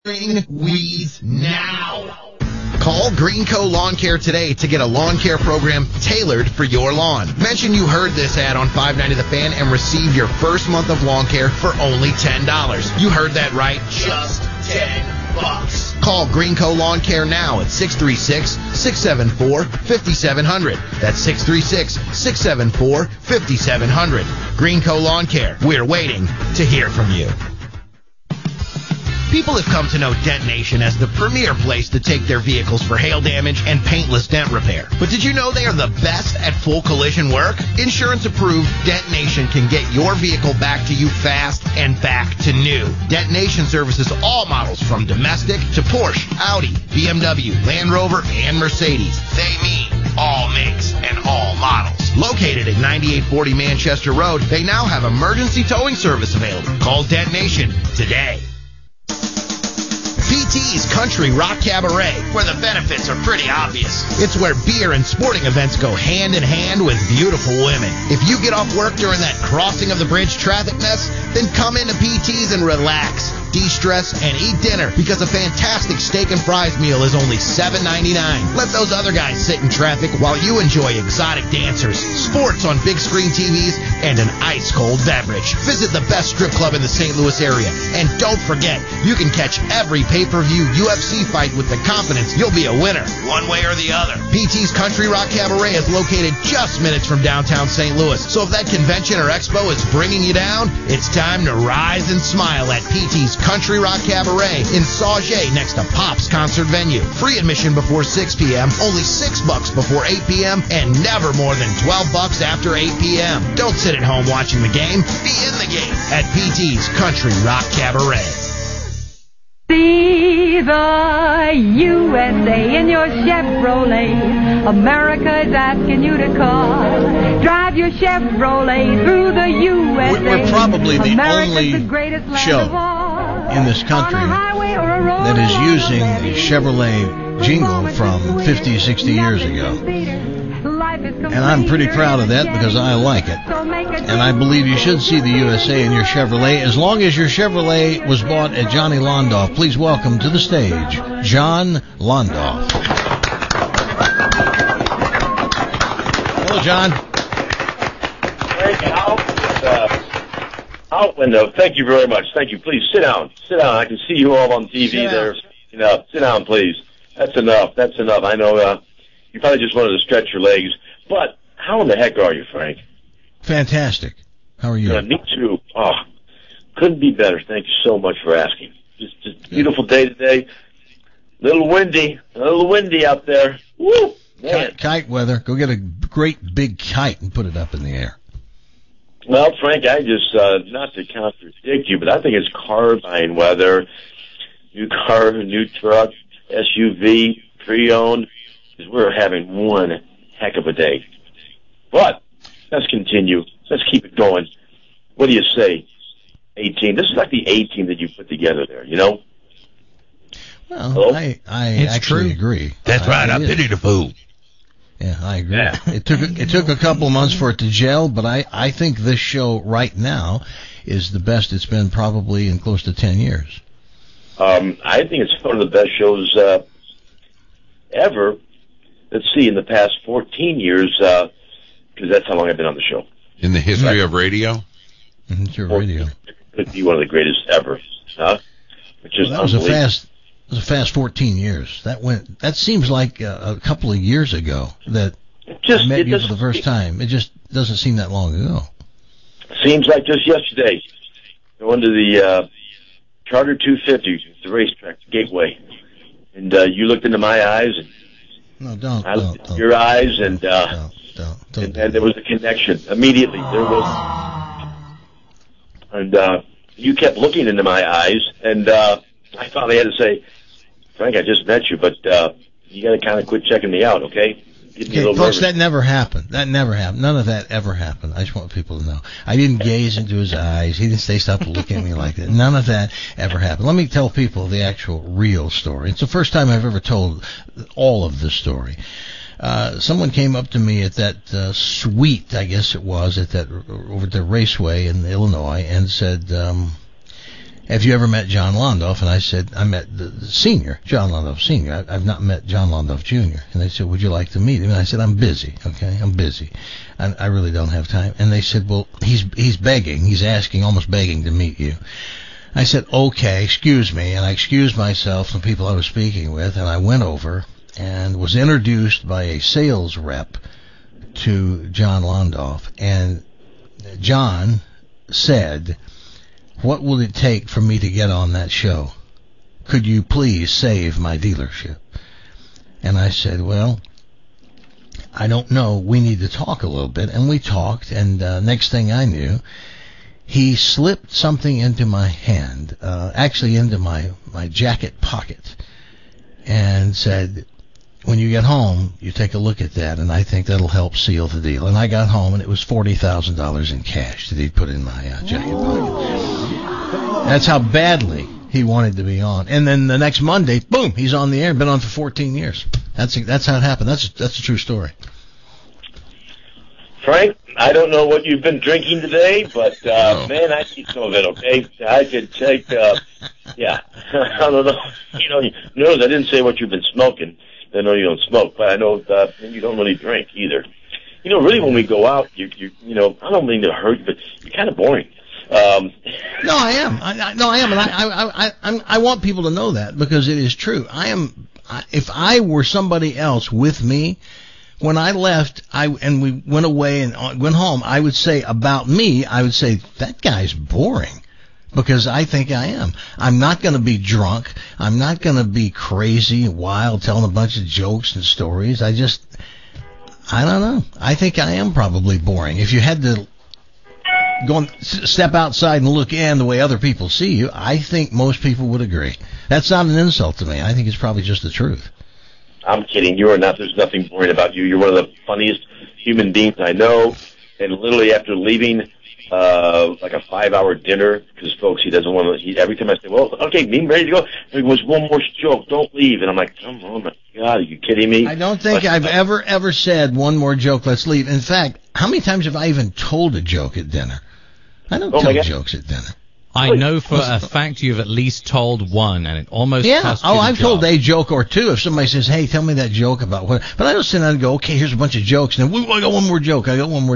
Weeds now. Call Greenco Lawn Care today to get a lawn care program tailored for your lawn. Mention you heard this ad on 590 The Fan and receive your first month of lawn care for only $10. You heard that right. Just $10. Call Greenco Lawn Care now at 636-674-5700. That's 636-674-5700. Greenco Lawn Care. We're waiting to hear from you. People have come to know Dent Nation as the premier place to take their vehicles for hail damage and paintless dent repair. But did you know they are the best at full collision work? Insurance approved, Dent Nation can get your vehicle back to you fast and back to new. Dent Nation services all models from domestic to Porsche, Audi, BMW, Land Rover, and Mercedes. They mean all makes and all models. Located at 9840 Manchester Road, they now have emergency towing service available. Call Dent Nation today. PT's Country Rock Cabaret, where the benefits are pretty obvious. It's where beer and sporting events go hand in hand with beautiful women. If you get off work during that crossing of the bridge traffic mess, then come into PT's and relax, de-stress, and eat dinner because a fantastic steak and fries meal is only $7.99. Let those other guys sit in traffic while you enjoy exotic dancers, sports on big screen TVs, and an ice-cold beverage. Visit the best strip club in the St. Louis area. And don't forget, you can catch every pay-per-view UFC fight with the confidence you'll be a winner, one way or the other. PT's Country Rock Cabaret is located just minutes from downtown St. Louis. So if that convention or expo is bringing you down, it's time to rise and smile at PT's Country Rock Cabaret in Sauget next to Pop's concert venue. Free admission before 6 p.m., only $6 before 8 p.m., and never more than $12 after 8 p.m. Don't sit at home watching the game. Be in the game at PT's Country Rock Cabaret. See the USA in your Chevrolet. America is asking you to call. Drive your Chevrolet through the USA. We're probably the America's only the greatest land show of all. in this country that is using the Chevrolet jingle from 50, 60 years ago. And I'm pretty proud of that because I like it. And I believe you should see the USA in your Chevrolet as long as your Chevrolet was bought at Johnny Londoff. Please welcome to the stage, John Londoff. Hello, John. Out window. Thank you very much. Thank you. Please sit down. Sit down. I can see you all on TV there. You know, sit down, please. That's enough. That's enough. I know you probably just wanted to stretch your legs. But how in the heck are you, Frank? Fantastic. How are you? Yeah, me too. Oh, couldn't be better. Thank you so much for asking. Just beautiful day today. A little windy out there. Woo! Man. Kite weather. Go get a great big kite and put it up in the air. Well, Frank, I just, not to contradict you, but I think it's car-buying weather. New car, new truck, SUV, pre-owned. We're having one heck of a day. But let's continue. Let's keep it going. What do you say? 18. This is like the 18 that you put together there, you know? Well, Hello? I actually agree. That's right. I pity the fool. Yeah, I agree. Yeah. It took a couple of months for it to gel, but I think this show right now is the best it's been probably in close to 10 years. I think it's one of the best shows ever. Let's see, in the past 14 years, because that's how long I've been on the show. In the history of radio? It's your radio. It could be one of the greatest ever, huh? Which is That was a fast 14 years. That seems like a couple of years ago that I met you for the first time. It just doesn't seem that long ago. Seems like just yesterday. Going to the Charter 250, the racetrack, Gateway. And you looked into my eyes, and No, don't. I looked into your eyes, and there was a connection. Immediately, there was. And you kept looking into my eyes, and I finally had to say, Frank, I just met you, but you got to kind of quit checking me out, okay? Okay, folks, nervous. That never happened. That never happened. None of that ever happened. I just want people to know. I didn't gaze into his eyes. He didn't say stop looking at me like that. None of that ever happened. Let me tell people the actual real story. It's the first time I've ever told all of this story. Someone came up to me at that suite, I guess it was, at that over at the raceway in Illinois, and said, have you ever met John Londoff? And I said, I met the senior, John Londoff Sr. I've not met John Londoff Jr. And they said, would you like to meet him? And I said, I'm busy, okay? I'm busy. I really don't have time. And they said, well, he's begging. He's asking, almost begging to meet you. I said, okay, excuse me. And I excused myself from people I was speaking with, and I went over and was introduced by a sales rep to John Londoff. And John said, what will it take for me to get on that show? Could you please save my dealership? And I said, well, I don't know. We need to talk a little bit. And we talked, and next thing I knew, he slipped something into my hand, actually into my jacket pocket, and said, when you get home, you take a look at that, and I think that'll help seal the deal. And I got home, and it was $40,000 in cash that he'd put in my jacket pocket. That's how badly he wanted to be on. And then the next Monday, boom, he's on the air, been on for 14 years. That's how it happened. That's a true story. Frank, I don't know what you've been drinking today, but, man, I need some of it, okay? I could take, yeah, I don't know. Notice I didn't say what you've been smoking. I know you don't smoke, but I know you don't really drink either. Really, when we go out, I don't mean to hurt you, but you're kind of boring. No, I am. I am, and I want people to know that because it is true. If I were somebody else with me, when I left, and we went away and went home, I would say about me, that guy's boring, because I think I am. I'm not going to be drunk. I'm not going to be crazy and wild, telling a bunch of jokes and stories. I don't know. I think I am probably boring. If you had to go and step outside and look in the way other people see you, I think most people would agree. That's not an insult to me. I think it's probably just the truth. I'm kidding. You are not. There's nothing boring about you. You're one of the funniest human beings I know. And literally after leaving, like a 5-hour dinner, because folks, he doesn't want to. Every time I say, "Well, okay, me ready to go," there was one more joke. Don't leave. And I'm like, "Come on, my God, are you kidding me?" I don't think I've ever said one more joke. Let's leave. In fact, how many times have I even told a joke at dinner? I don't tell jokes at dinner. I know for a fact you've at least told one, and it almost cost you I've the told job. a joke or two. If somebody says, "Hey, tell me that joke about what," but I don't sit down and go, "Okay, here's a bunch of jokes," and then I got one more joke.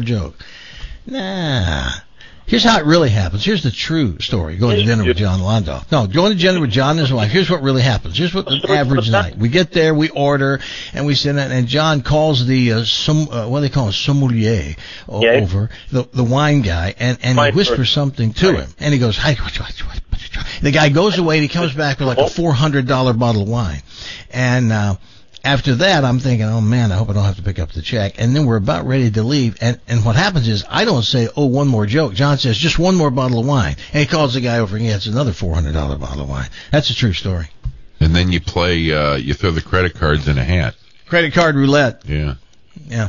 Nah. Here's how it really happens. Here's the true story. Going to dinner with John Londoff. No, going to dinner with John and his wife. Here's what really happens. Here's what the average night. We get there, we order, and we sit down, and John calls the, what do they call him, sommelier over, the wine guy, and he whispers something to him. And he goes, "Hi, what? The guy goes away, and he comes back with like a $400 bottle of wine. And, after that, I'm thinking, oh, man, I hope I don't have to pick up the check. And then we're about ready to leave. And what happens is I don't say, oh, one more joke. John says, just one more bottle of wine. And he calls the guy over and he gets another $400 bottle of wine. That's a true story. And then you play, you throw the credit cards in a hat. Credit card roulette. Yeah. Yeah.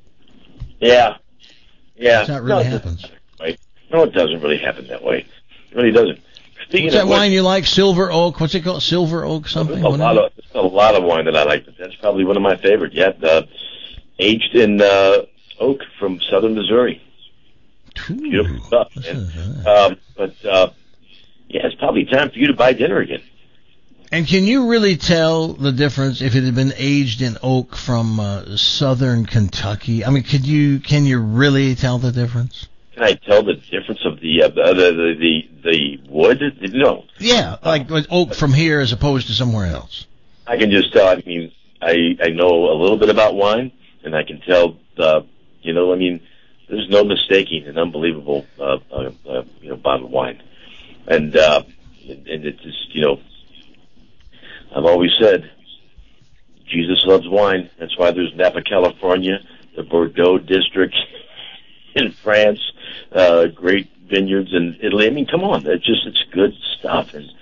That's how it really happens. Right. No, it doesn't really happen that way. It really doesn't. What's that wine you like? Silver Oak? What's it called? Silver Oak something? There's a lot of wine that I like, but that's probably one of my favorites. Yeah, aged in oak from southern Missouri. Ooh, beautiful stuff, man. It's probably time for you to buy dinner again. And can you really tell the difference if it had been aged in oak from southern Kentucky? I mean, can you really tell the difference? Can I tell the difference of the wood? No. Yeah, like oak from here as opposed to somewhere else. I can just tell. I mean, I know a little bit about wine, and I can tell. There's no mistaking an unbelievable, bottle of wine, and it's just, I've always said, Jesus loves wine. That's why there's Napa, California, the Bordeaux district in France, great vineyards in Italy. I mean, come on, it's good stuff, and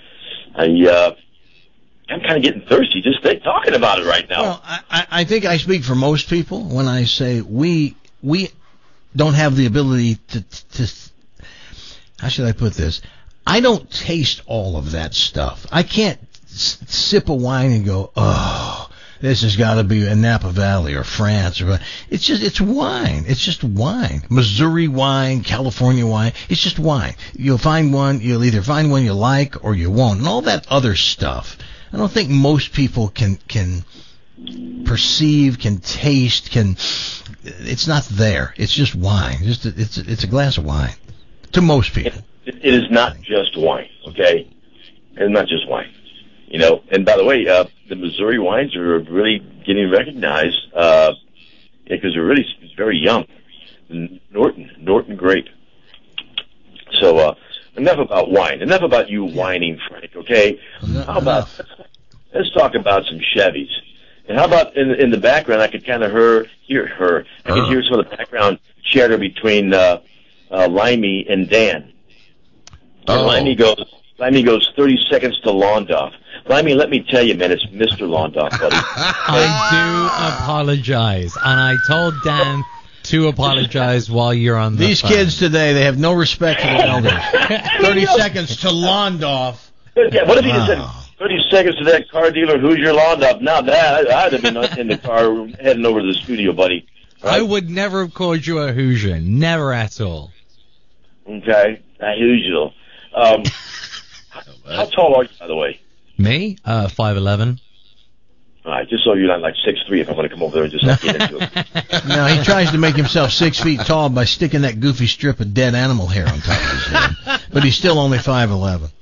I'm kind of getting thirsty just talking about it right now. Well, I think I speak for most people when I say we don't have the ability to how should I put this? I don't taste all of that stuff. I can't sip a wine and go, oh, this has got to be in Napa Valley or France. It's wine. It's just wine. Missouri wine, California wine. It's just wine. You'll find one. You'll either find one you like or you won't. And all that other stuff, I don't think most people can perceive, can taste, it's not there. It's just wine. It's a glass of wine to most people. It is not just wine, okay? It's not just wine. You know, and by the way, the Missouri wines are really getting recognized because they're really very young. Norton grape. So enough about wine. Enough about you whining, Frank, okay? How about, let's talk about some Chevys. And how about in the background, I could kind of hear her. I could hear some of the background chatter between Limey and Dan. Oh. Limey goes 30 seconds to Londoff. Limey, let me tell you, man, it's Mr. Londoff, buddy. I do apologize, and I told Dan to apologize while you're on the These phone. kids today, they have no respect for the elders. 30 seconds to Londoff. Yeah, what if he just said 30 seconds to that car dealer, who's your Londoff? Now that, I'd have been in the car heading over to the studio, buddy. Right? I would never have called you a Hoosier. Never at all. Okay, usual. How tall are you, by the way? Me? 5'11". All right, just so you're not like 6'3", if I'm going to come over there and just get into it. No, he tries to make himself 6 feet tall by sticking that goofy strip of dead animal hair on top of his head. But he's still only 5'11".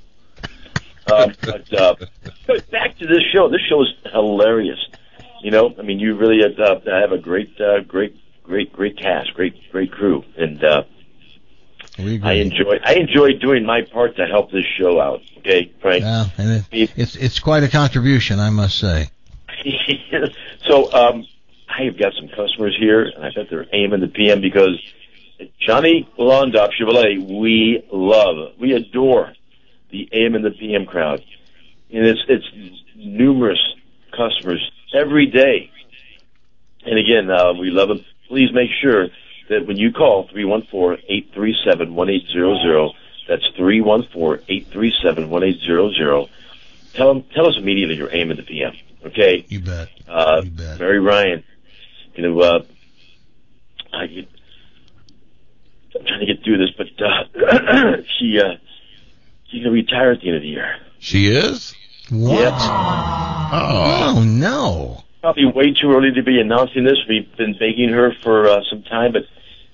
But back to this show. This show is hilarious. You know, I mean, you really have a great cast, great crew, and I enjoy doing my part to help this show out. Okay, Frank. Yeah, and it's quite a contribution, I must say. So I have got some customers here, and I bet they're AM and the PM because Johnny Londoff Chevrolet, we adore the AM and the PM crowd, and it's numerous customers every day. And again, we love them. Please make sure that when you call 314-837-1800, that's 314-837-1800. Tell us immediately your AM and the PM. Okay. You bet. You bet. Mary Ryan, you know, I'm trying to get through this, but she's gonna retire at the end of the year. She is? What? Yep. Oh no. Probably way too early to be announcing this. We've been begging her for some time, but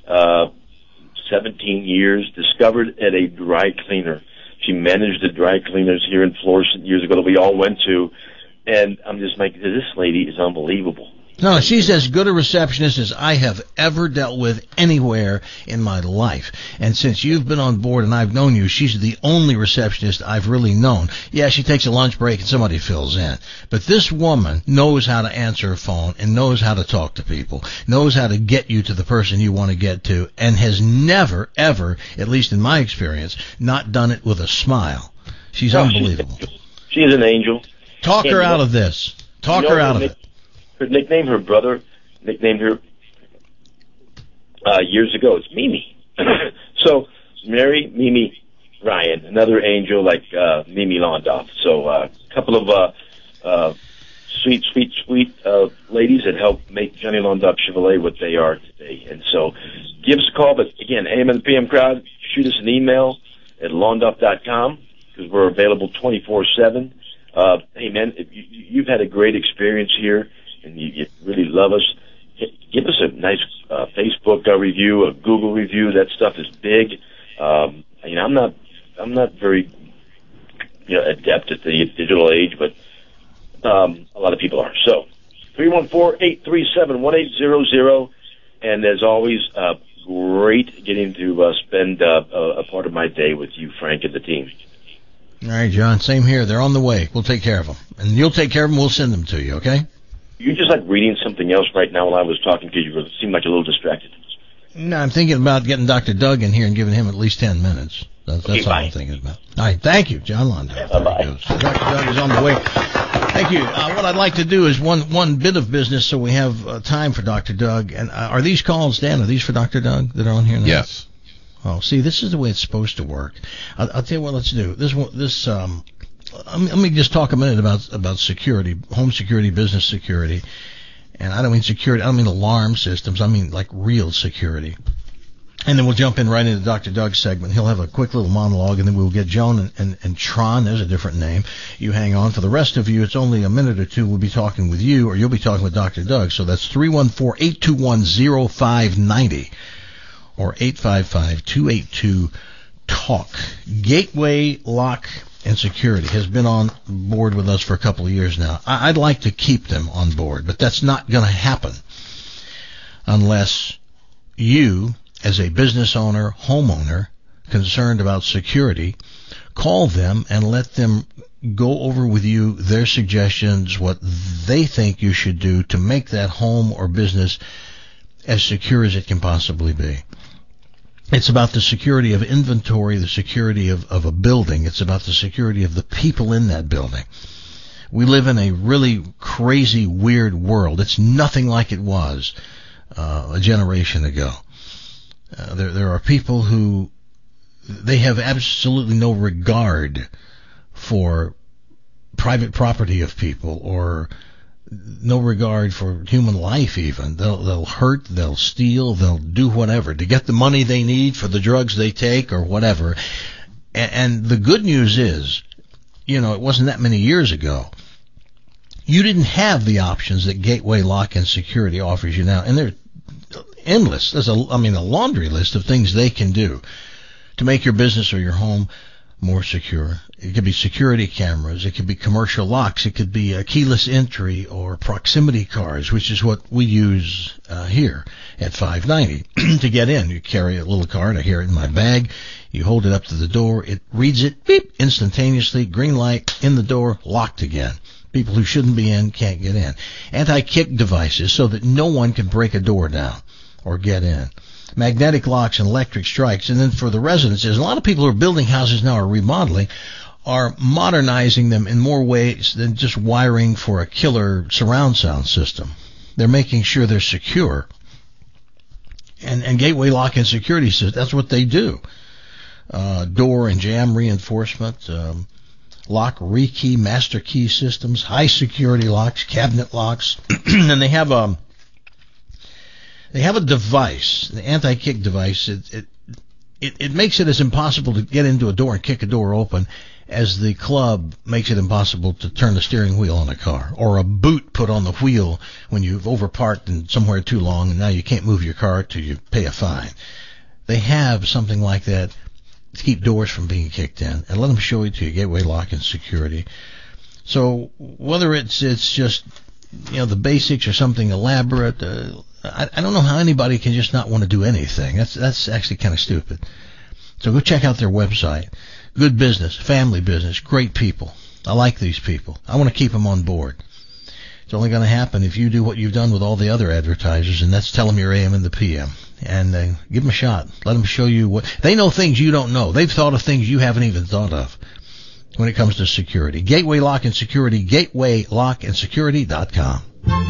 17 years, discovered at a dry cleaner. She managed the dry cleaners here in Florissant years ago that we all went to, and I'm just like, this lady is unbelievable. No, she's as good a receptionist as I have ever dealt with anywhere in my life. And since you've been on board and I've known you, she's the only receptionist I've really known. Yeah, she takes a lunch break and somebody fills in. But this woman knows how to answer a phone and knows how to talk to people, knows how to get you to the person you want to get to, and has never, ever, at least in my experience, not done it with a smile. She's unbelievable. She's an angel. Talk her out of this. Talk her out of it. Her nickname, her brother nicknamed her years ago. It's Mimi. So Mary, Mimi, Ryan, another angel like Mimi Londoff. So a couple of sweet ladies that help make Johnny Londoff Chevrolet what they are today. And so give us a call. But again, AM and the PM crowd, shoot us an email at londoff.com because we're available 24/7. Hey man, if you've had a great experience here, and you really love us, give us a nice Facebook review, a Google review. That stuff is big. I'm not very adept at the digital age, but a lot of people are. So 314-837-1800, and as always, great getting to spend a part of my day with you, Frank, and the team. All right, John. Same here. They're on the way. We'll take care of them, and you'll take care of them. We'll send them to you. Okay. You're just like reading something else right now while I was talking to you. You seemed like a little distracted. No, I'm thinking about getting Dr. Doug in here and giving him at least 10 minutes. That's all I'm thinking about. All right, thank you, John Londoff. Bye-bye. Dr. Doug is on the way. Thank you. What I'd like to do is one bit of business so we have time for Dr. Doug. And are these calls, Dan, are these for Dr. Doug that are on here now? Yes. Oh, see, this is the way it's supposed to work. I'll tell you what let's do. This let me just talk a minute about security, home security, business security. And I don't mean security, I don't mean alarm systems, I mean like real security. And then we'll jump in right into Dr. Doug's segment. He'll have a quick little monologue, and then we'll get Joan and Tron. There's a different name. You hang on. For the rest of you, it's only a minute or two. We'll be talking with you, or you'll be talking with Dr. Doug. So that's 314-821-0590 or 855-282-TALK. Gateway Lock and Security has been on board with us for a couple of years now. I'd like to keep them on board, but that's not going to happen unless you, as a business owner, homeowner, concerned about security, call them and let them go over with you their suggestions, what they think you should do to make that home or business as secure as it can possibly be. It's about the security of inventory, the security of a building. It's about the security of the people in that building. We live in a really crazy, weird world. It's nothing like it was a generation ago. There are people who they have absolutely no regard for private property of people, or no regard for human life even. They'll hurt, they'll steal, they'll do whatever to get the money they need for the drugs they take or whatever. And the good news is, it wasn't that many years ago. You didn't have the options that Gateway Lock and Security offers you now, and they're endless. There's a laundry list of things they can do to make your business or your home more secure. It could be security cameras. It could be commercial locks. It could be a keyless entry or proximity cards, which is what we use here at 590 to get in. You carry a little card. I hear it in my bag. You hold it up to the door. It reads it, beep, instantaneously. Green light, in the door, locked again. People who shouldn't be in can't get in. Anti-kick devices so that no one can break a door down or get in. Magnetic locks and electric strikes. And then for the residences, a lot of people who are building houses now or remodeling are modernizing them in more ways than just wiring for a killer surround sound system. They're making sure they're secure. And Gateway Lock and Security says that's what they do. Door and jam reinforcement, lock rekey, master key systems, high security locks, cabinet locks, and they have a device, the anti-kick device. It makes it as impossible to get into a door and kick a door open as the club makes it impossible to turn the steering wheel on a car, or a boot put on the wheel when you've overparked in somewhere too long and now you can't move your car till you pay a fine. They have something like that to keep doors from being kicked in, and let them show it to you, Gateway Lock and Security. So whether it's just the basics or something elaborate, I don't know how anybody can just not want to do anything. That's actually kind of stupid. So go check out their website. Good business, family business, great people. I like these people. I want to keep them on board. It's only going to happen if you do what you've done with all the other advertisers, and that's tell them your AM and the PM. And give them a shot. Let them show you what... They know things you don't know. They've thought of things you haven't even thought of when it comes to security. Gateway Lock and Security, gatewaylockandSecurity.com.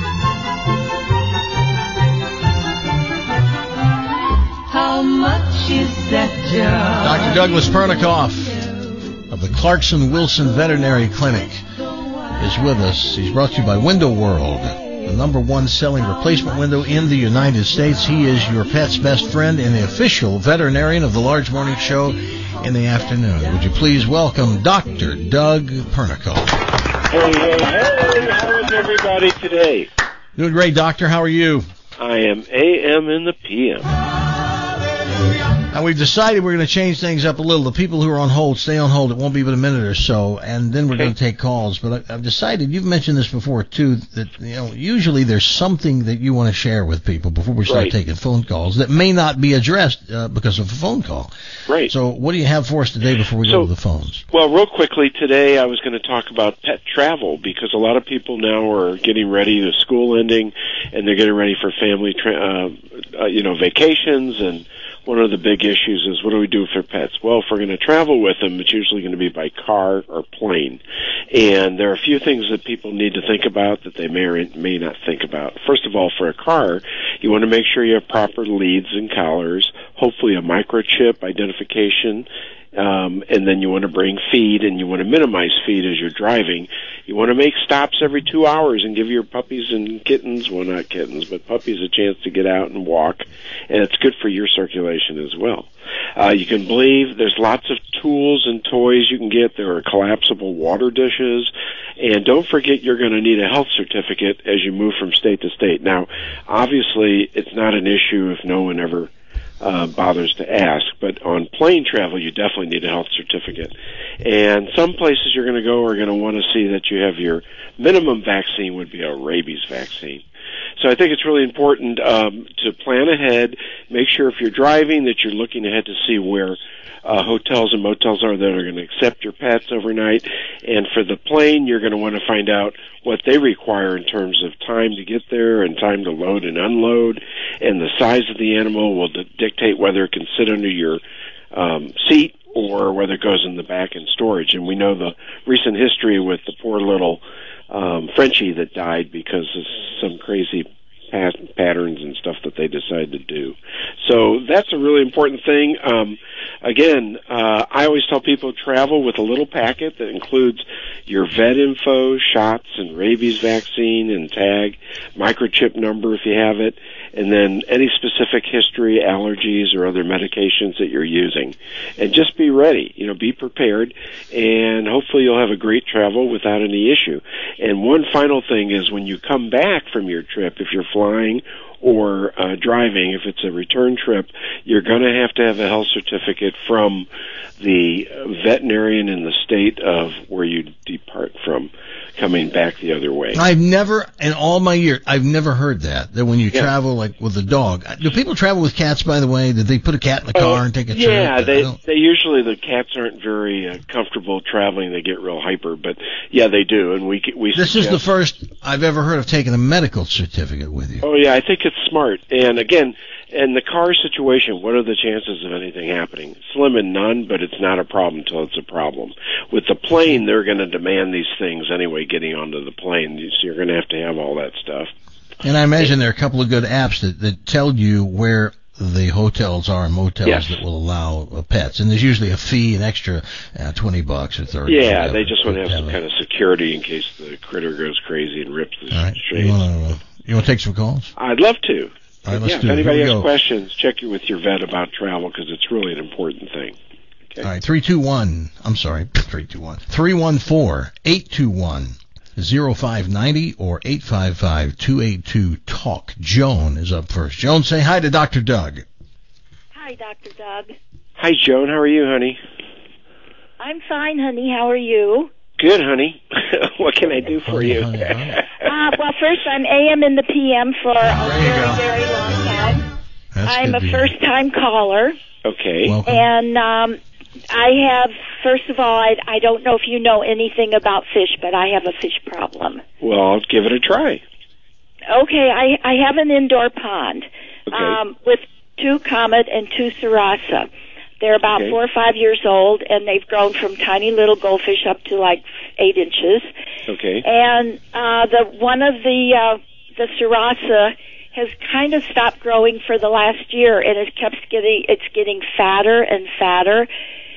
How much is that job? Dr. Douglas Pernikoff of the Clarkson Wilson Veterinary Clinic is with us. He's brought to you by Window World, the #1 selling replacement window in the United States. He is your pet's best friend and the official veterinarian of the Large Morning Show in the afternoon. Would you please welcome Dr. Doug Pernikoff. Hey, how is everybody today? Doing great, Doctor. How are you? I am AM in the PM. Now, we've decided we're going to change things up a little. The people who are on hold, stay on hold. It won't be but a minute or so, and then we're going to take calls. But I've decided, you've mentioned this before, too, that usually there's something that you want to share with people before we start taking phone calls that may not be addressed because of a phone call. Right. So what do you have for us today before we go to the phones? Well, real quickly, today I was going to talk about pet travel, because a lot of people now are getting ready, the school ending, and they're getting ready for family vacations, and one of the big issues is, what do we do for pets? Well, if we're going to travel with them, it's usually going to be by car or plane. And there are a few things that people need to think about that they may or may not think about. First of all, for a car, you want to make sure you have proper leads and collars, hopefully a microchip identification. and then you want to bring feed, and you want to minimize feed as you're driving. You want to make stops every 2 hours and give your puppies and kittens, well, not kittens, but puppies a chance to get out and walk, and it's good for your circulation as well. You can believe there's lots of tools and toys you can get. There are collapsible water dishes, and don't forget you're going to need a health certificate as you move from state to state. Now, obviously, it's not an issue if no one ever bothers to ask, but on plane travel you definitely need a health certificate. And some places you're going to go are going to want to see that you have your minimum vaccine would be a rabies vaccine. So I think it's really important to plan ahead, make sure if you're driving that you're looking ahead to see where hotels and motels are that are going to accept your pets overnight. And for the plane, you're going to want to find out what they require in terms of time to get there and time to load and unload. And the size of the animal will dictate whether it can sit under your seat or whether it goes in the back in storage. And we know the recent history with the poor little Frenchie that died because of some crazy patterns and stuff that they decided to do. So that's a really important thing. Again, I always tell people travel with a little packet that includes your vet info, shots and rabies vaccine and tag, microchip number if you have it, and then any specific history, allergies, or other medications that you're using. And just be ready, be prepared, and hopefully you'll have a great travel without any issue. And one final thing is when you come back from your trip, if you're flying or driving, if it's a return trip, you're going to have a health certificate from the veterinarian in the state of where you depart from coming back the other way. I've never, in all my years, I've never heard that when you travel like with a dog. Do people travel with cats, by the way? Did they put a cat in the car and take a trip? Yeah, they usually, the cats aren't very comfortable traveling. They get real hyper, but yeah, they do. And we This is the first I've ever heard of taking a medical certificate with you. Oh yeah, I think it's smart. And again, in the car situation, what are the chances of anything happening? Slim and none, but it's not a problem until it's a problem. With the plane, they're going to demand these things anyway, getting onto the plane. So you're going to have all that stuff. And I imagine there are a couple of good apps that tell you where the hotels are and motels that will allow pets. And there's usually a fee, an extra $20 or $30. Yeah, they just want to have some kind of security in case the critter goes crazy and rips the shade. You want to take some calls? I'd love to. All right, let's do it. If anybody has questions, check with your vet about travel because it's really an important thing. Okay. All right, 314-821-0590 or 855-282-TALK. Joan is up first. Joan, say hi to Dr. Doug. Hi, Dr. Doug. Hi, Joan. How are you, honey? I'm fine, honey. How are you? Good, honey. What can I do for you? Well, first, I'm AM in the PM for a very, very long time. I'm a first-time caller. Okay. Welcome. And I have, first of all, I don't know if you know anything about fish, but I have a fish problem. Well, I'll give it a try. Okay, I have an indoor pond with 2 Comet and 2 Sarasa. They're about 4 or 5 years old, and they've grown from tiny little goldfish up to like 8 inches. Okay. And one of the Sarasa has kind of stopped growing for the last year, and it's getting fatter and fatter.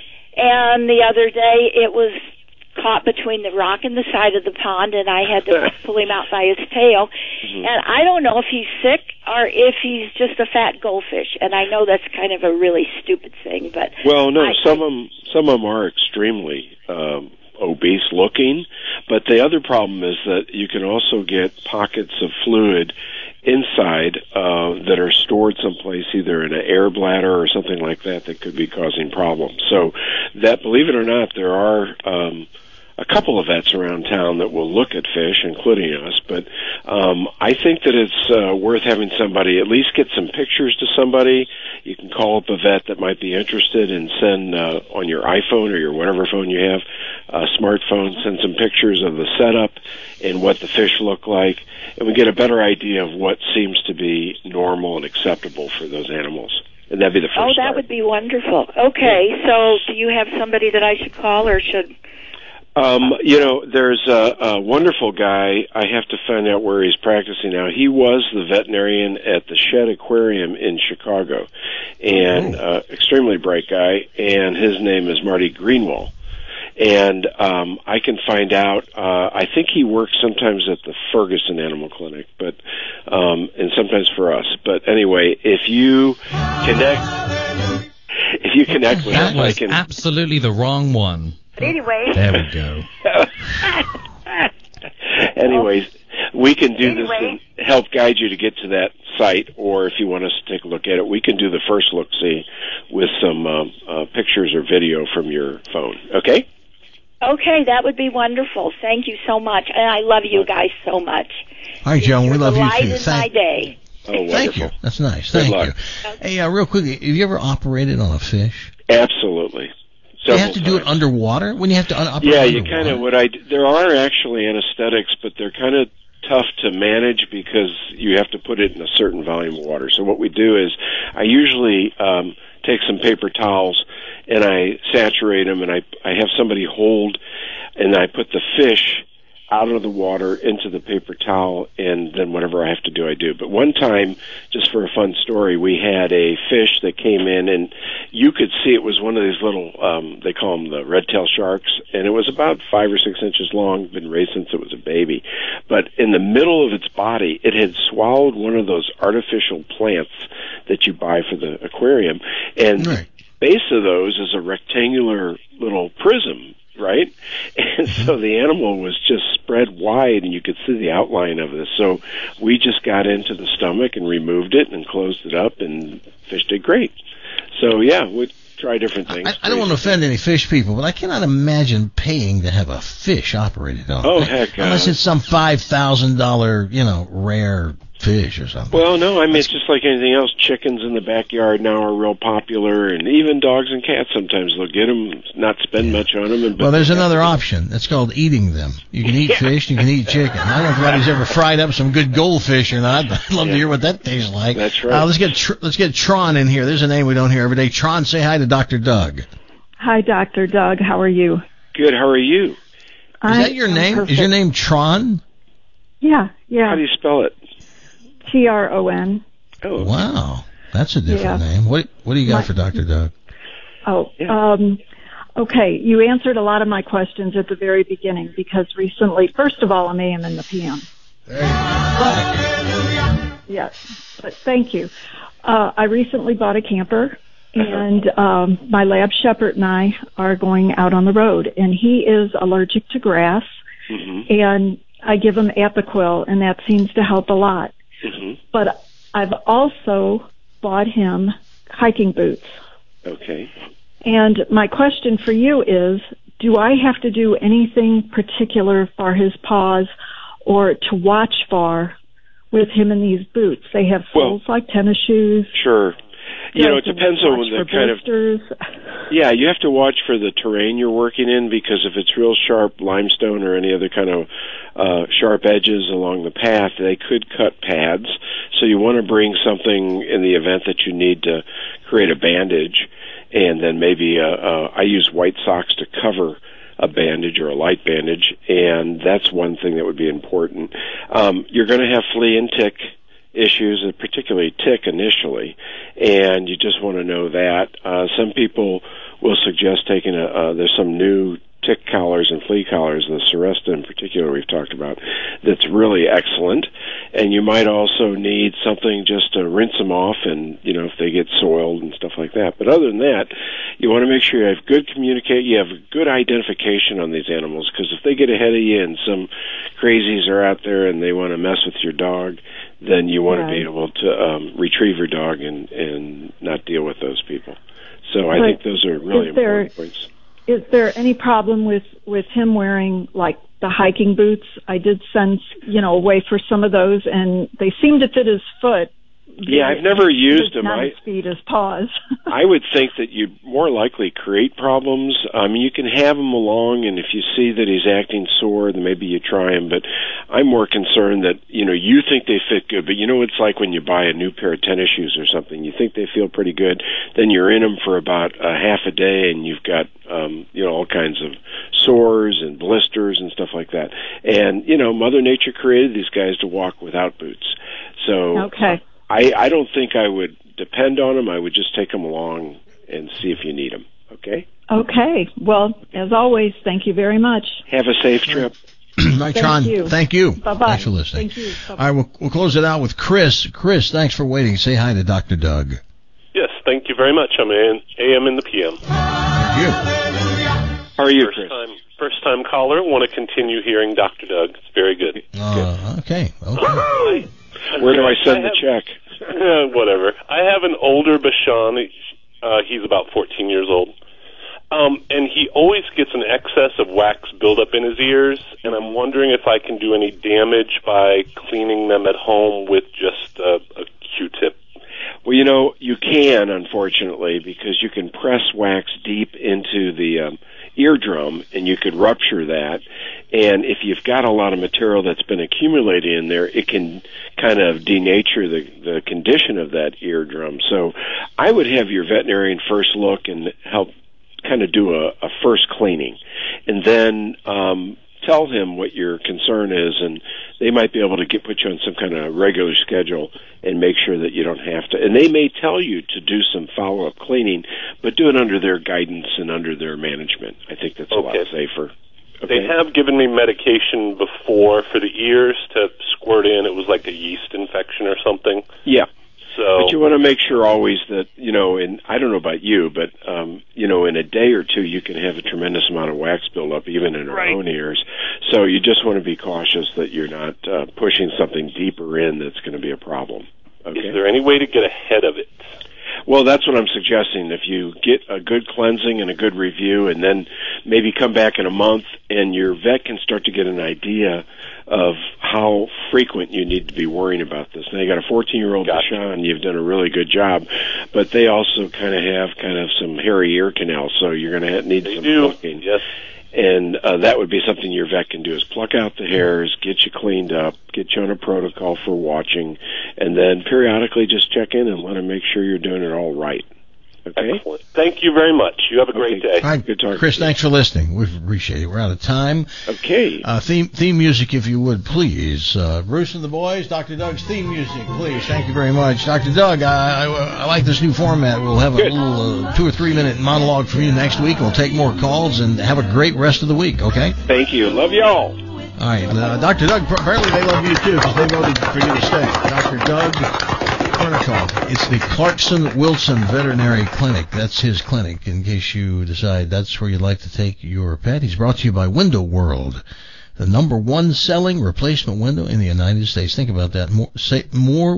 And the other day, it was caught between the rock and the side of the pond, and I had to pull him out by his tail. Mm-hmm. And I don't know if he's sick or if he's just a fat goldfish. And I know that's kind of a really stupid thing, but some of them are extremely obese looking. But the other problem is that you can also get pockets of fluid inside that are stored someplace, either in an air bladder or something like that could be causing problems. So that, believe it or not, there are a couple of vets around town that will look at fish, including us, but I think that it's worth having somebody at least get some pictures to somebody. You can call up a vet that might be interested and send on your iPhone or your whatever phone you have, smartphone, send some pictures of the setup and what the fish look like, and we get a better idea of what seems to be normal and acceptable for those animals. And that'd be the first start. Would be wonderful. Okay, so do you have somebody that I should call or should... There's a wonderful guy. I have to find out where he's practicing now. He was the veterinarian at the Shed Aquarium in Chicago, and extremely bright guy, and his name is Marty Greenwald. And I can find out. I think he works sometimes at the Ferguson Animal Clinic, but and sometimes for us. But anyway, if you connect with that him, was absolutely the wrong one. But anyway, there we go. Anyways, we can do this and help guide you to get to that site, or if you want us to take a look at it, we can do the first look-see with some pictures or video from your phone. Okay? Okay, that would be wonderful. Thank you so much, and I love you guys so much. All right, Joan, we love you too. My day. Thank you. That's nice. Thank you. Hey, real quickly, have you ever operated on a fish? Absolutely. You have to do it underwater when you have to operate. Yeah, you kind of there are actually anesthetics, but they're kind of tough to manage because you have to put it in a certain volume of water. So what we do is I usually take some paper towels and I saturate them, and I have somebody hold, and I put the fish out of the water into the paper towel, and then whatever I have to do, I do. But one time, just for a fun story, we had a fish that came in, and you could see it was one of these little, they call them the red-tailed sharks, and it was about 5 or 6 inches long, been raised since it was a baby. But in the middle of its body, it had swallowed one of those artificial plants that you buy for the aquarium, and the base of those is a rectangular little prism, right? And so the animal was just spread wide, and you could see the outline of this. So we just got into the stomach and removed it and closed it up, and fish did great. So, yeah, we try different things. I don't want to offend any fish people, but I cannot imagine paying to have a fish operated on. Oh, heck. Unless it's some $5,000, rare fish or something. Well, no, I mean, it's just like anything else. Chickens in the backyard now are real popular, and even dogs and cats sometimes they'll get them, not spend much on them. Well, there's another option. It's called eating them. You can eat fish, you can eat chicken. I don't know if anybody's ever fried up some good goldfish or not. I'd love to hear what that tastes like. That's right. Let's get Tron in here. There's a name we don't hear every day. Tron, say hi to Dr. Doug. Hi, Dr. Doug. How are you? Good. How are you? Is that your name? Perfect. Is your name Tron? Yeah. How do you spell it? Tron. Oh, wow, that's a different name. What do you got for Dr. Doug? Okay. You answered a lot of my questions at the very beginning because recently, first of all, I'm AM and the PM. There you go. Yes, but thank you. I recently bought a camper, and my lab shepherd and I are going out on the road, and he is allergic to grass, and I give him Apoquel, and that seems to help a lot. But I've also bought him hiking boots. Okay. And my question for you is, do I have to do anything particular for his paws or to watch for with him in these boots? They have soles like tennis shoes. Sure. It depends on the kind blisters. Yeah, you have to watch for the terrain you're working in, because if it's real sharp limestone or any other kind of sharp edges along the path, they could cut pads. So you want to bring something in the event that you need to create a bandage, and then maybe I use white socks to cover a bandage or a light bandage, and that's one thing that would be important. You're going to have flea and tick issues, and particularly tick initially, and you just want to know that. Some people will suggest taking there's some new tick collars and flea collars, the Seresta in particular we've talked about, that's really excellent. And you might also need something just to rinse them off, and if they get soiled and stuff like that. But other than that, you want to make sure you have you have good identification on these animals, because if they get ahead of you and some crazies are out there and they want to mess with your dog, then you want to be able to retrieve your dog and not deal with those people. So I think those are really important points. Is there any problem with him wearing, like, the hiking boots? I did send, away for some of those, and they seem to fit his foot, Yeah, I've never used them. Not as speed as Paws. I would think that you'd more likely create problems. I mean, you can have him along, and if you see that he's acting sore, then maybe you try him. But I'm more concerned that, you think they fit good, but it's like when you buy a new pair of tennis shoes or something. You think they feel pretty good, then you're in them for about half a day, and you've got, all kinds of sores and blisters and stuff like that. And, Mother Nature created these guys to walk without boots. So okay. I don't think I would depend on them. I would just take them along and see if you need them. Okay? Okay. Well, as always, thank you very much. Have a safe trip. Right, Tron. Thank you. Bye-bye. Thanks for listening. Thank you. Bye-bye. All right, we'll close it out with Chris. Chris, thanks for waiting. Say hi to Dr. Doug. Yes, thank you very much. I'm AM in the PM. Thank you. How are you, Chris? First time caller. Want to continue hearing Dr. Doug. It's very good. Okay. Where do I send the check? Whatever. I have an older Bashan. He's about 14 years old. And he always gets an excess of wax buildup in his ears, and I'm wondering if I can do any damage by cleaning them at home with just a Q-tip. Well, you can, unfortunately, because you can press wax deep into the eardrum, and you could rupture that. And if you've got a lot of material that's been accumulating in there, it can kind of denature the condition of that eardrum. So I would have your veterinarian first look and help kind of do a first cleaning. And then tell him what your concern is, and they might be able to put you on some kind of regular schedule and make sure that you don't have to. And they may tell you to do some follow-up cleaning, but do it under their guidance and under their management. I think that's a lot safer. Okay. They have given me medication before for the ears to squirt in. It was like a yeast infection or something. Yeah. So, but you want to make sure always that, and I don't know about you, but, in a day or two, you can have a tremendous amount of wax buildup, even in our own ears. So you just want to be cautious that you're not pushing something deeper in that's going to be a problem. Okay? Is there any way to get ahead of it? Well, that's what I'm suggesting. If you get a good cleansing and a good review, and then maybe come back in a month, and your vet can start to get an idea of how frequent you need to be worrying about this. Now, you got a 14-year-old Bashan, you've done a really good job, but they also kind of have some hairy ear canals, so you're going to need some plucking. Yes. And that would be something your vet can do, is pluck out the hairs, get you cleaned up, get you on a protocol for watching, and then periodically just check in and let them make sure you're doing it all right. Okay? Excellent. Thank you very much. You have a great day. All right, good talking. Chris, thanks for listening. We appreciate it. We're out of time. Okay. Theme music, if you would, please. Bruce and the boys, Dr. Doug's theme music, please. Thank you very much. Dr. Doug, I like this new format. We'll have a little 2 or 3 minute monologue for you next week. We'll take more calls and have a great rest of the week, okay? Thank you. Love y'all. All right. Dr. Doug, apparently they love you too, because they voted for you to stay. Dr. Doug Kernikov. It's the Clarkson Wilson Veterinary Clinic. That's his clinic, in case you decide that's where you'd like to take your pet. He's brought to you by Window World, the #1 selling replacement window in the United States. Think about that. More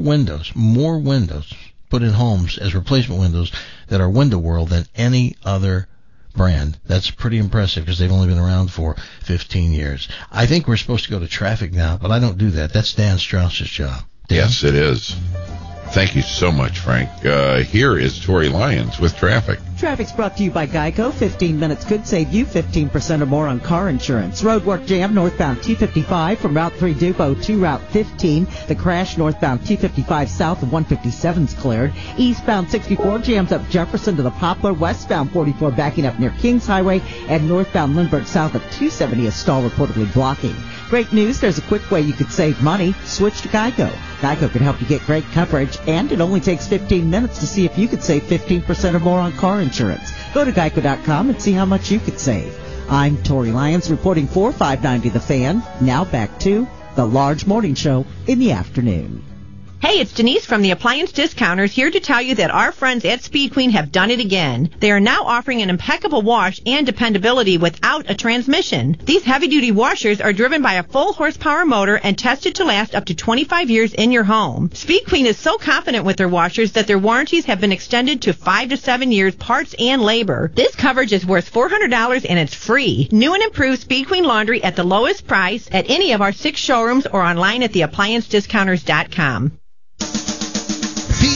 windows put in homes as replacement windows that are Window World than any other brand. That's pretty impressive, because they've only been around for 15 years. I think we're supposed to go to traffic now, but I don't do that. That's Dan Strauss's job. Dan? Yes, it is. Thank you so much, Frank. Here is Tori Lyons with traffic. Traffic's brought to you by Geico. 15 minutes could save you 15% or more on car insurance. Roadwork jam northbound 255 from Route 3 Depot to Route 15. The crash northbound 255 south of 157's cleared. Eastbound 64 jams up Jefferson to the Poplar. Westbound 44 backing up near Kings Highway. And northbound Lindbergh south of 270 a stall reportedly blocking. Great news, there's a quick way you could save money. Switch to Geico. Geico can help you get great coverage, and it only takes 15 minutes to see if you could save 15% or more on car insurance. Go to geico.com and see how much you could save. I'm Tori Lyons reporting for 590 The Fan. Now back to the Large Morning Show in the afternoon. Hey, it's Denise from the Appliance Discounters here to tell you that our friends at Speed Queen have done it again. They are now offering an impeccable wash and dependability without a transmission. These heavy-duty washers are driven by a full horsepower motor and tested to last up to 25 years in your home. Speed Queen is so confident with their washers that their warranties have been extended to 5 to 7 years, parts and labor. This coverage is worth $400 and it's free. New and improved Speed Queen laundry at the lowest price at any of our 6 showrooms or online at theappliancediscounters.com.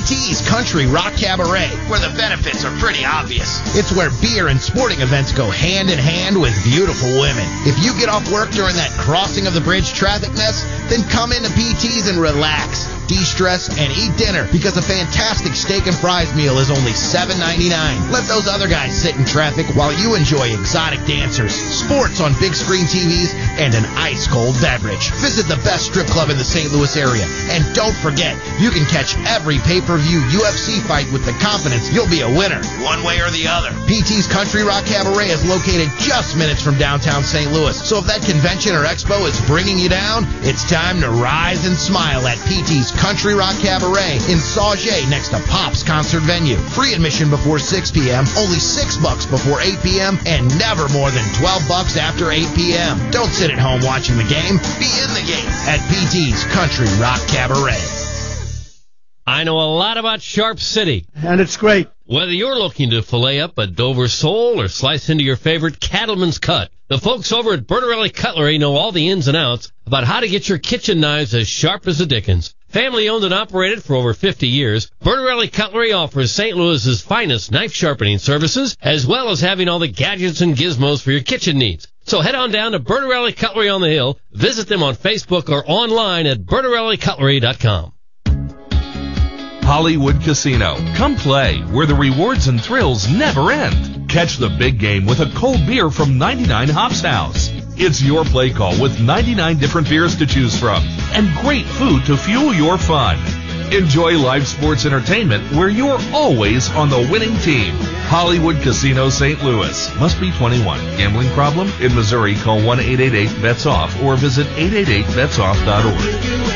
PT's Country Rock Cabaret, where the benefits are pretty obvious. It's where beer and sporting events go hand in hand with beautiful women. If you get off work during that crossing of the bridge traffic mess, then come into PT's and relax, de-stress, and eat dinner, because a fantastic steak and fries meal is only $7.99. Let those other guys sit in traffic while you enjoy exotic dancers, sports on big screen TVs, and an ice-cold beverage. Visit the best strip club in the St. Louis area. And don't forget, you can catch every pay-per-view UFC fight with the confidence you'll be a winner, one way or the other. PT's Country Rock Cabaret is located just minutes from downtown St. Louis. So if that convention or expo is bringing you down, it's time to rise and smile at PT's Country Rock Cabaret in Sauget next to Pop's concert venue. Free admission before 6 p.m., only $6 before 8 p.m., and never more than $12 after 8 p.m. Don't sit at home watching the game. Be in the game at PT's Country Rock Cabaret. I know a lot about Sharp City. And it's great. Whether you're looking to fillet up a Dover sole or slice into your favorite cattleman's cut, the folks over at Bertarelli Cutlery know all the ins and outs about how to get your kitchen knives as sharp as the dickens. Family owned and operated for over 50 years, Bertarelli Cutlery offers St. Louis's finest knife sharpening services, as well as having all the gadgets and gizmos for your kitchen needs. So head on down to Bertarelli Cutlery on the Hill, visit them on Facebook or online at BertarelliCutlery.com. Hollywood Casino. Come play, where the rewards and thrills never end. Catch the big game with a cold beer from 99 Hops House. It's your play call with 99 different beers to choose from and great food to fuel your fun. Enjoy live sports entertainment where you're always on the winning team. Hollywood Casino St. Louis. Must be 21. Gambling problem? In Missouri, call 1-888-BETS-OFF or visit 888betsoff.org.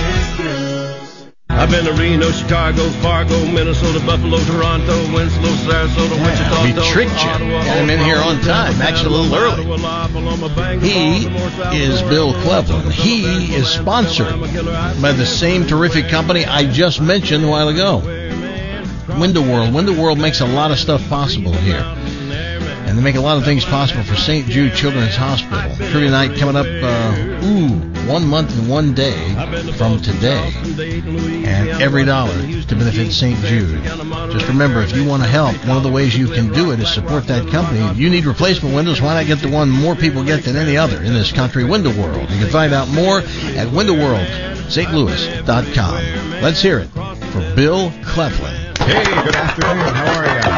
I've been to Reno, Chicago, Fargo, Minnesota, Buffalo, Toronto, Winslow, Sarasota, Wichita. We tricked you. Got him in here on time, actually a little early. He is Bill Cleveland. He is sponsored by the same terrific company I just mentioned a while ago, Window World. Window World makes a lot of stuff possible here. And they make a lot of things possible for St. Jude Children's Hospital. Trivia night coming up, 1 month and 1 day from today. And every dollar to benefit St. Jude. Just remember, if you want to help, one of the ways you can do it is support that company. If you need replacement windows, why not get the one more people get than any other in this country, Window World. You can find out more at windowworldstlouis.com. Let's hear it for Bill Cleveland. Hey, good afternoon. How are you?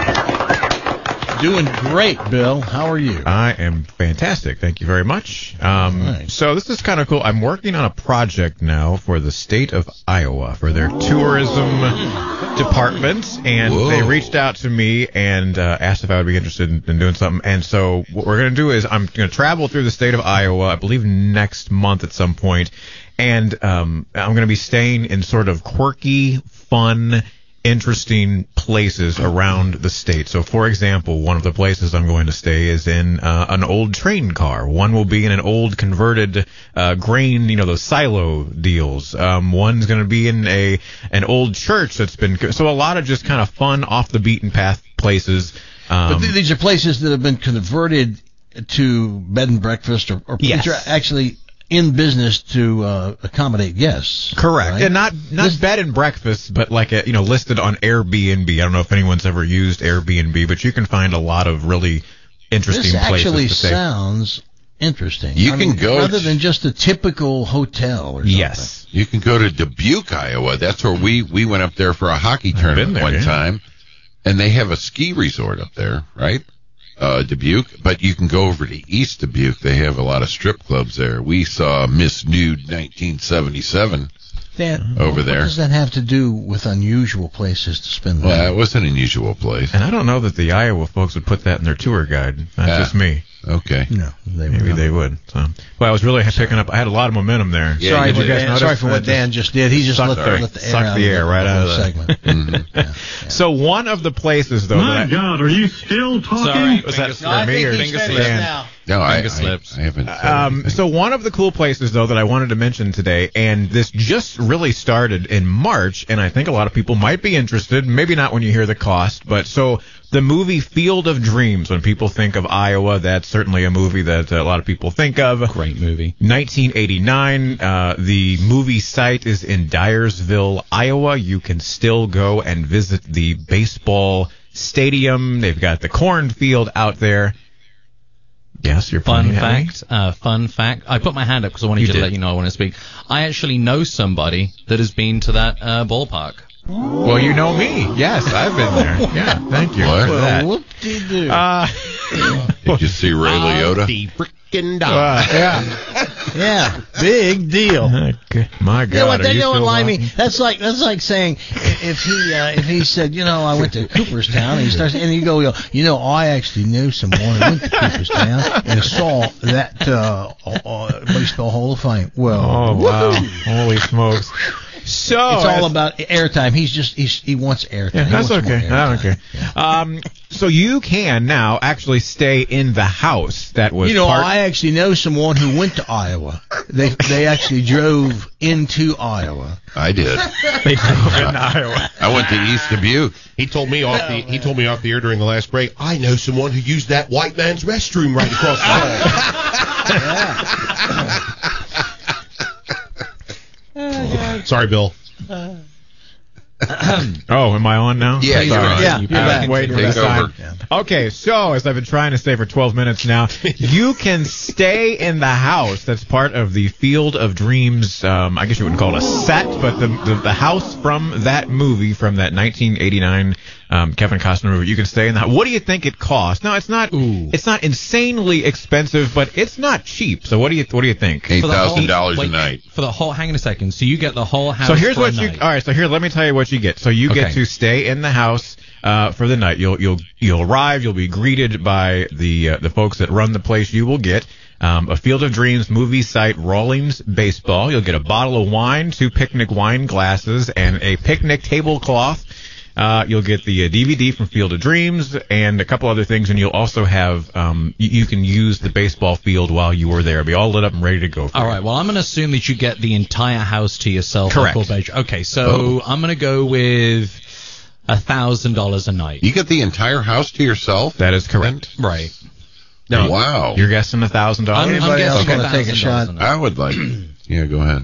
Doing great, Bill. How are you? I am fantastic. Thank you very much. Nice. So this is kind of cool. I'm working on a project now for the state of Iowa for their tourism department, and they reached out to me and asked if I would be interested in doing something. And so what we're going to do is I'm going to travel through the state of Iowa, I believe next month at some point, and I'm going to be staying in sort of quirky, fun, interesting places around the state. So, for example, one of the places I'm going to stay is in an old train car. One will be in an old converted grain, those silo deals. One's going to be in an old church that's been... So a lot of just kind of fun, off-the-beaten-path places. But these are places that have been converted to bed and breakfast or yes. Which are actually in business to accommodate guests. Correct. Right? And not bed and breakfast, but like listed on Airbnb. I don't know if anyone's ever used Airbnb, but you can find a lot lot of really interesting places to stay. This actually sounds interesting. You can go rather than just a typical hotel or something. Yes. You can go to Dubuque, Iowa. That's where we went up there for a hockey tournament time. And they have a ski resort up there, right? Dubuque, but you can go over to East Dubuque. They have a lot of strip clubs there. We saw Miss Nude 1977 over there. What does that have to do with unusual places to spend money? Well, it was an unusual place. And I don't know that the Iowa folks would put that in their tour guide. That's just me. Okay. No, maybe they would. So, well, I was really picking up. I had a lot of momentum there. Yeah, sorry for what Dan just did. He just let the air right out of the segment. Yeah. So one of the places, though. My God, are you still talking? Sorry, was that for me or Dan? No, I slips. I haven't. So one of the cool places, though, that I wanted to mention today, and this just really started in March, and I think a lot of people might be interested, maybe not when you hear the cost, but so the movie Field of Dreams, when people think of Iowa, that's certainly a movie that a lot of people think of. Great movie. 1989. The movie site is in Dyersville, Iowa. You can still go and visit the baseball stadium. They've got the cornfield out there. Yes, you're fun fact. Fun fact. I put my hand up because I wanted you to let you know I want to speak. I actually know somebody that has been to that ballpark. Well, you know me. Yes, I've been there. Yeah, thank you for that. What did you do? Did you see Ray Liotta? The frickin' dog. Yeah, big deal. My God, you know what? They are you don't still lie me. walking? That's like saying if he said, I went to Cooperstown, and he starts, and you go, I actually knew someone who went to Cooperstown and saw that baseball Hall of Fame. Well, oh wow, holy smokes! So it's all about airtime. He wants airtime. Yeah, that's okay. I don't care. So you can now actually stay in the house that was. I actually know someone who went to Iowa. They actually drove into Iowa. I did. They drove into Iowa. I went to East Dubuque. He told me off the air during the last break. I know someone who used that white man's restroom right across the hall. Sorry, Bill. Oh, am I on now? Yeah, you're on. Yeah, you're back. Waiting for the sign. Okay, so as I've been trying to say for 12 minutes now, you can stay in the house. That's part of the Field of Dreams. I guess you wouldn't call it a set, but the house from that movie, from that 1989 Kevin Costner movie. You can stay in that. What do you think it costs? No, it's not insanely expensive, but it's not cheap. So what do you think? $8,000 a night for the whole. Hang on a second. So you get the whole house. So here's for what a you. night. All right. So here, let me tell you what you get. So you get to stay in the house for the night. You'll arrive. You'll be greeted by the folks that run the place. You will get a Field of Dreams movie site, Rawlings Baseball. You'll get a bottle of wine, 2 picnic wine glasses, and a picnic tablecloth. You'll get the DVD from Field of Dreams and a couple other things, and you'll also have you can use the baseball field while you were there. It'll be all lit up and ready to go. All right. Well, I'm going to assume that you get the entire house to yourself. Correct. Okay. So I'm going to go with $1,000 a night. You get the entire house to yourself? That is correct. Right. No. Wow. You're guessing $1,000. Anybody else want to take a shot? I would like. Yeah, go ahead.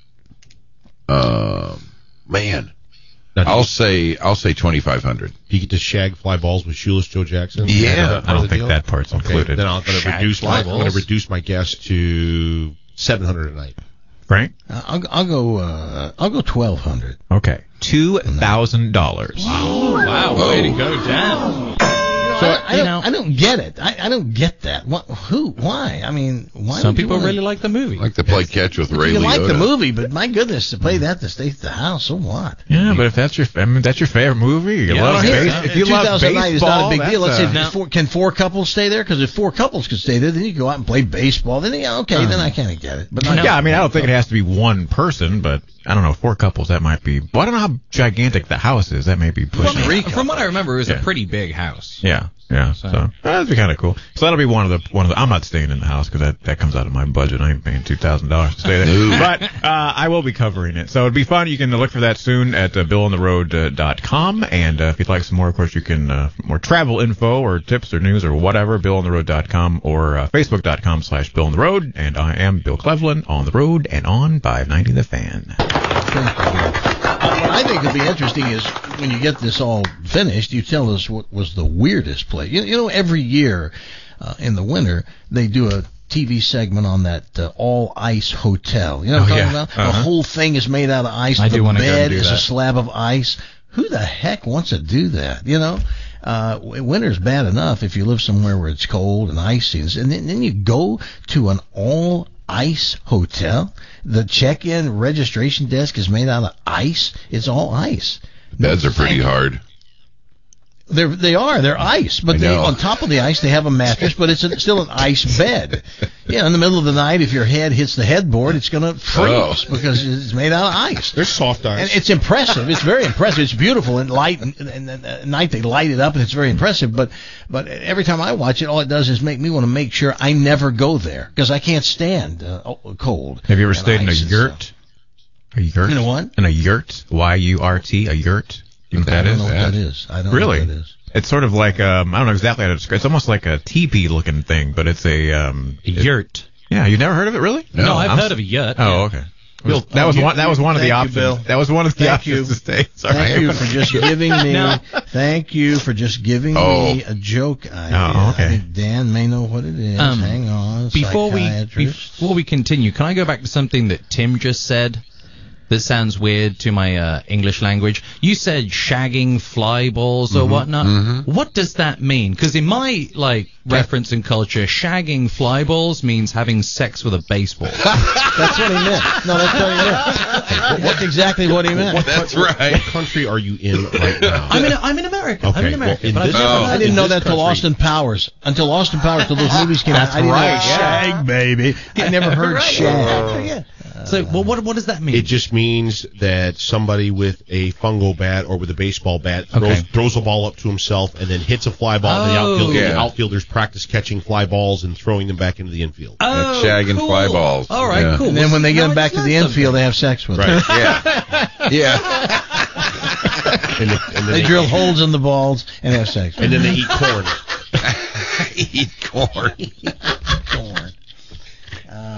Man. I'll say $2,500. You get to shag fly balls with shoeless Joe Jackson. Yeah, I don't think that part's included. Then I'm going to reduce my guess to $700 a night. Frank, I'll go $1,200. Okay, $2,000. Wow, way to go, Dan. So I don't get it. I don't get that. What? Who? Why? I mean, why? Some people really like the movie. Like to play catch with Ray Liotta. You like the movie, but my goodness, to play that to stay at the house, so what? Yeah, but if that's your favorite movie, you love if you love baseball, is not a big deal. Let's say can 4 couples stay there? Because if 4 couples could stay there, then you go out and play baseball. Then then I kind of get it. But I don't think it has to be one person, but I don't know, 4 couples, that might be. Well, I don't know how gigantic the house is. That may be pushing. From what I remember, it was a pretty big house. Yeah. So that'd be kind of cool. So that'll be one of the. I'm not staying in the house because that comes out of my budget. I ain't paying $2,000 to stay there. But I will be covering it. So it'd be fun. You can look for that soon at BillOnTheRoad.com. And if you'd like some more, of course, you can more travel info or tips or news or whatever. BillOnTheRoad.com or Facebook.com/BillOnTheRoad. And I am Bill Cleveland on the road and on 590 The Fan. What I think would be interesting is when you get this all finished, you tell us what was the weirdest place. Every year in the winter they do a TV segment on that all ice hotel. You know what I'm talking about? The whole thing is made out of ice. The bed is a slab of ice. Who the heck wants to do that? Winter's bad enough if you live somewhere where it's cold and icy, and then you go to an all ice hotel. The check-in registration desk is made out of ice. It's all ice. Beds are pretty hard. They're ice, but on top of the ice they have a mattress, but it's still an ice bed. Yeah, in the middle of the night, if your head hits the headboard, it's going to freeze because it's made out of ice. There's soft ice. And it's impressive. It's very impressive. It's beautiful and light, and at night they light it up, and it's very impressive. But every time I watch it, all it does is make me want to make sure I never go there because I can't stand cold. Have you ever stayed in a yurt? A yurt? In a what? In a yurt. Y-U-R-T. A yurt. You know what that is? I don't know what that is. I don't know what that is. It's sort of like I don't know exactly how to describe. It's almost like a teepee looking thing, but it's a yurt. Yeah, you never heard of it, really? No, I've heard of a yurt. Oh, okay. Well, that was one of the options. Bill. That was one of the options to stay. Sorry. Thank you for just giving me. Thank you for just giving me a joke idea. Oh, okay. I think Dan may know what it is. Hang on. Before we continue, can I go back to something that Tim just said? That sounds weird to my English language. You said shagging fly balls or whatnot. Mm-hmm. What does that mean? Because in my reference and culture, shagging fly balls means having sex with a baseball. That's what he meant. No, that's what he meant. That's exactly what he meant. That's right. What country are you in right now? I'm in America. Okay. I'm in America. Well, I didn't know that till Austin Powers. Until Austin Powers, till those movies came out. I didn't know shag, baby. I never heard shag. Yeah. So, well, what does that mean? It just means that somebody with a fungo bat or with a baseball bat throws a ball up to himself and then hits a fly ball. And the outfielders practice catching fly balls and throwing them back into the infield. That's shagging fly balls. All right, cool. And then when they get them back to the infield, they have sex with them. Yeah. And then they drill holes in the balls and have sex. And then they eat corn. Eat corn. Corn. Oh,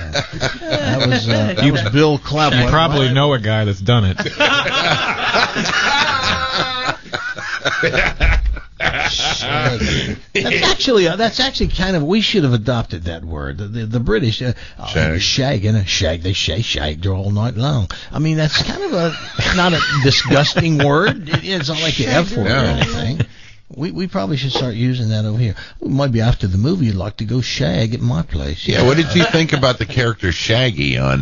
that was Bill Cloud. You probably know a guy that's done it. That's actually kind of, we should have adopted that word. The British shag and a shag. They shagged her all night long. I mean, that's kind of not a disgusting word. It's not like the F word or anything. We probably should start using that over here. We might be after the movie. You'd like to go shag at my place. Yeah. What did you think about the character Shaggy on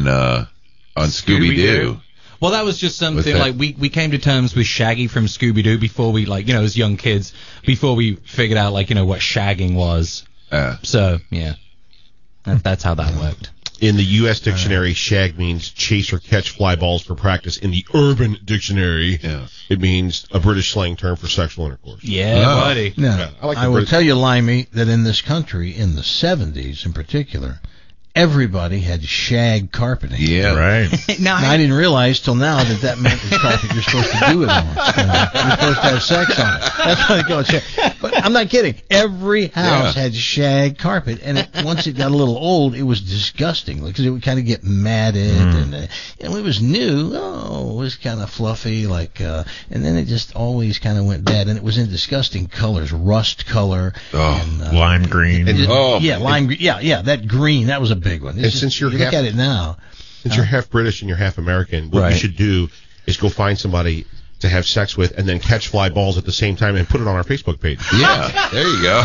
Scooby-Doo? Well, that was just something like we came to terms with Shaggy from Scooby-Doo before we as young kids, before we figured out what shagging was. So yeah, that's how that worked. In the U.S. dictionary, shag means chase or catch fly balls for practice. In the Urban Dictionary, it means a British slang term for sexual intercourse. Yeah, buddy. Now, I will tell you, Limey, that in this country, in the 70s in particular, everybody had shag carpeting. Yeah, right. Now, I didn't realize till now that meant the carpet you're supposed to do it on. You're supposed to have sex on it. That's why they call it shag. But I'm not kidding. Every house had shag carpet, and once it got a little old, it was disgusting because it would kind of get matted, and it was new. Oh, it was kind of fluffy, and then it just always kind of went bad, and it was in disgusting colors, rust color, and, lime green. Lime green. Yeah, that green. That was a big one. And since you're look at it now, since you're half British and you're half American, what you should do is go find somebody to have sex with and then catch fly balls at the same time and put it on our Facebook page. Yeah, there you go.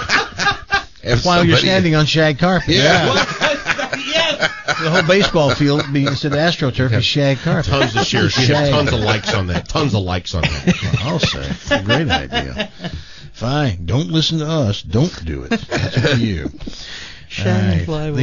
While you're standing on shag carpet. Yeah. The whole baseball field, instead of AstroTurf, is shag carpet. Tons of shares. You have tons of likes on that. Well, I'll say. It's a great idea. Fine. Don't listen to us. Don't do it. That's for you. Right.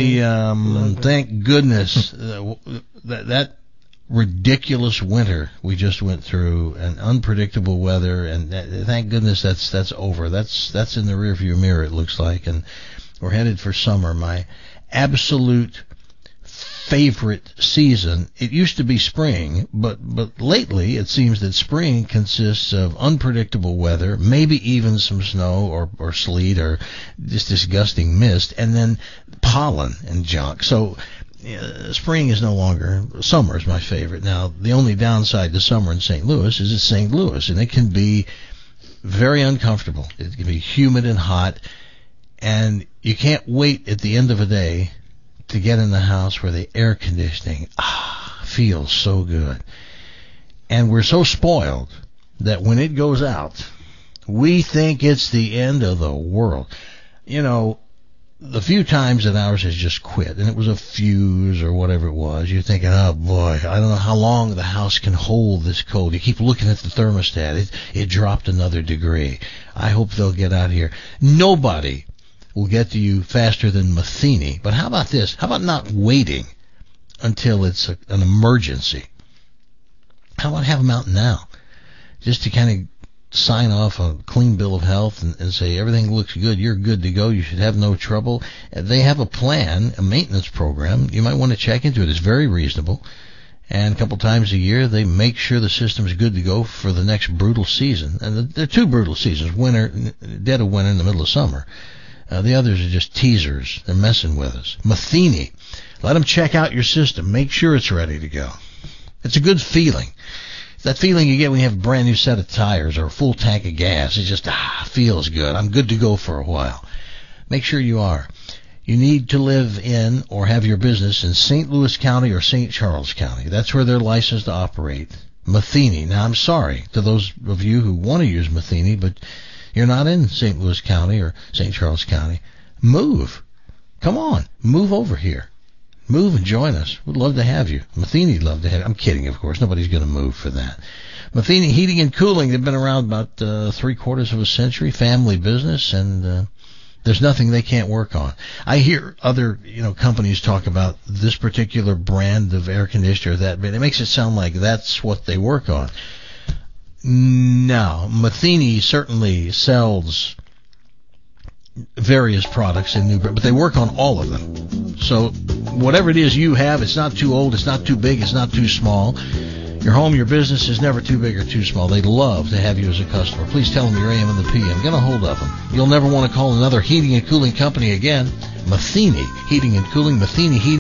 Thank goodness that ridiculous winter we just went through, and unpredictable weather, and thank goodness that's over. That's in the rearview mirror, it looks like, and we're headed for summer. My absolute favorite season. It used to be spring, but lately it seems that spring consists of unpredictable weather, maybe even some snow or sleet or just disgusting mist, and then pollen and junk. So spring is no longer. Summer is my favorite. Now, the only downside to summer in St. Louis is it's St. Louis, and it can be very uncomfortable. It can be humid and hot, and you can't wait at the end of a day to get in the house where the air conditioning feels so good. And we're so spoiled that when it goes out, we think it's the end of the world. the few times that ours has just quit, and it was a fuse or whatever it was, you're thinking, oh boy, I don't know how long the house can hold this cold. You keep looking at the thermostat. It dropped another degree. I hope they'll get out here. Nobody will get to you faster than Matheny. But how about this? How about not waiting until it's an emergency? How about have them out now? Just to kind of sign off a clean bill of health and say everything looks good, you're good to go, you should have no trouble. They have a plan, a maintenance program. You might want to check into it. It's very reasonable. And a couple times a year, they make sure the system is good to go for the next brutal season. And there are two brutal seasons, winter, dead of winter, in the middle of summer. The others are just teasers. They're messing with us. Matheny, let them check out your system. Make sure it's ready to go. It's a good feeling. That feeling you get when you have a brand new set of tires or a full tank of gas. It just feels good. I'm good to go for a while. Make sure you are. You need to live in or have your business in St. Louis County or St. Charles County. That's where they're licensed to operate. Matheny. Now, I'm sorry to those of you who want to use Matheny, but you're not in St. Louis County or St. Charles County. Move. Come on. Move over here. Move and join us. We'd love to have you. Matheny'd love to have you. I'm kidding, of course. Nobody's going to move for that. Matheny Heating and Cooling, they've been around about 3/4 of a century, family business, and there's nothing they can't work on. I hear other companies talk about this particular brand of air conditioner or that, but it makes it sound like that's what they work on. No, Matheny certainly sells various products in new, but they work on all of them. So whatever it is you have, it's not too old, it's not too big, it's not too small. Your home, your business is never too big or too small. They'd love to have you as a customer. Please tell them your AM and the PM. Get a hold of them. You'll never want to call another heating and cooling company again. Matheny Heating and Cooling, Matheny Heating.